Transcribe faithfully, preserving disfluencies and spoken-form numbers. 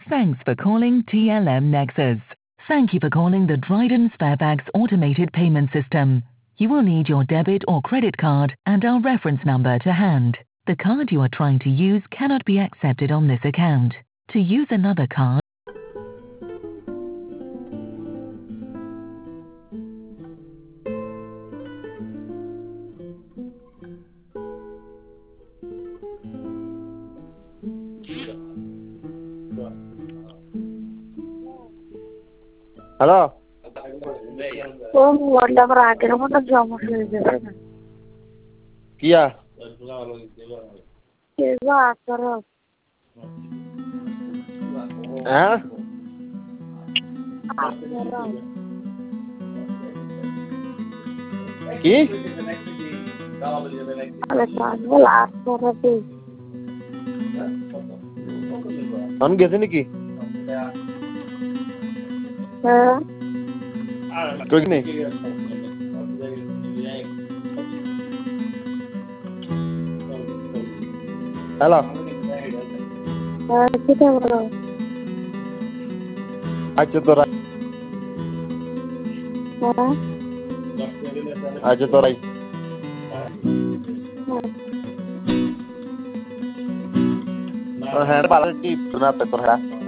Thanks for calling T L M Nexus. Thank you for calling the Dryden Sparebags automated payment system. You will need your debit or credit card and our reference number to hand. The card you are trying to use cannot be accepted on this account. To use another card, Hello? Oh, wala berarti kamu tak jauh sih. Kia? Iya, terus. Hah? Ki? Ada sana lah, terus. Anu gese niki? Eh, Koi nih? Halo? eh, kita berapa? Aja torai. Eh, Aja torai. Oh, hari paling di pernah petor ya?